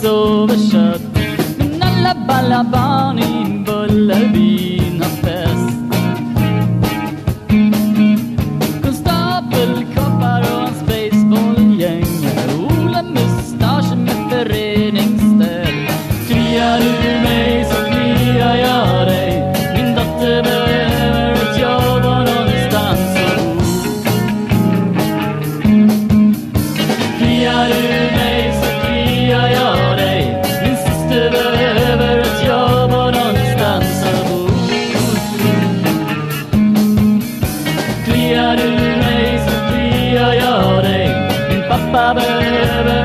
överkött. Men alla barn i Bullerbyn har fest. Konstapelkoppar och hans baseballgäng. Ola mustasch med föreningsställ. Kliar du mig så kliar jag dig. Min dotter behöver ett jobb och någonstans att bo. Kliar du mig så kliar jag dig. Min syster behöver ett jobb och någonstans att bo. Kliar du mig så kliar jag dig. Min pappa behöver